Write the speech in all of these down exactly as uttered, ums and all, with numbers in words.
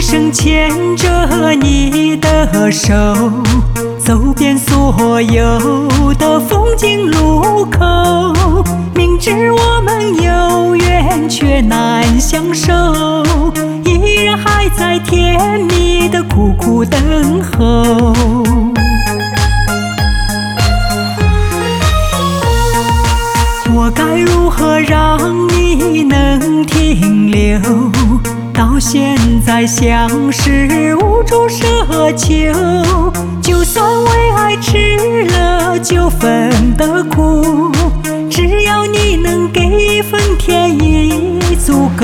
生牵着你的手，走遍所有的风景路口。明知我们有缘，却难相守，依然还在甜蜜的苦苦等候。我该如何让你能停留？到现在相识无处奢求，就算为爱吃了九分的苦，只要你能给一份甜已足够。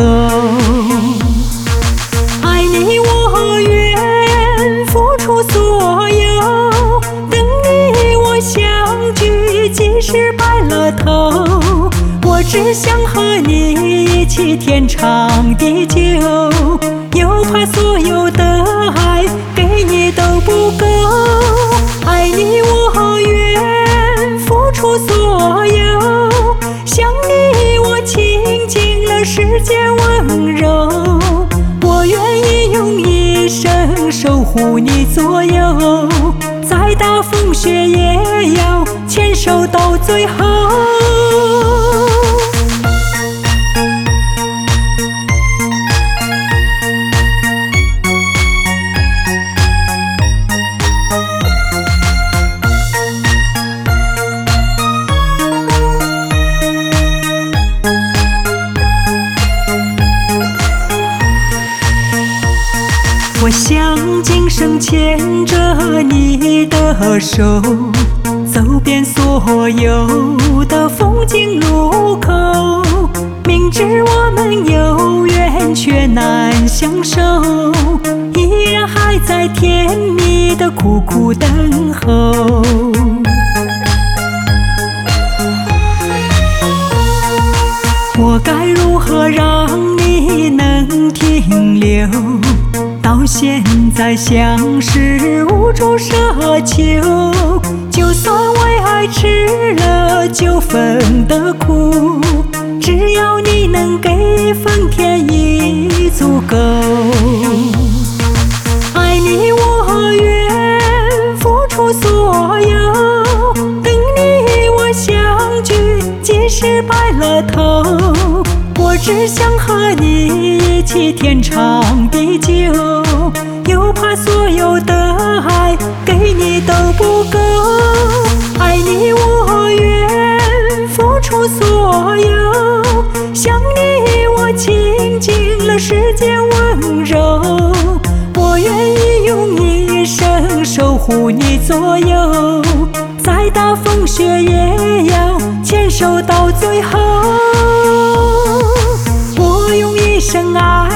爱你我愿付出所有，等你我相聚，即使白了头。我只想和你一起天长地久，又怕所有的爱给你都不够。爱你我愿付出所有，想你我倾尽了世间温柔。我愿意用一生守护你左右，再大风雪也要牵手到最后。我想今生牵着你的手，走遍所有的风景路口。明知我们有缘，却难相守，依然还在甜蜜的苦苦等候。我该如何让你能停留？到现在相识无处奢求，就算为爱吃了九分的苦，只要你能给一份甜已足够。爱你我愿付出所有，等你我相聚，即使白了头。我只想和你一起天长地久，又怕所有的爱给你都不够。爱你我愿付出所有，想你我倾尽了世间温柔。我愿意用一生守护你左右，再大风雪也要牵手到最后。我用一生爱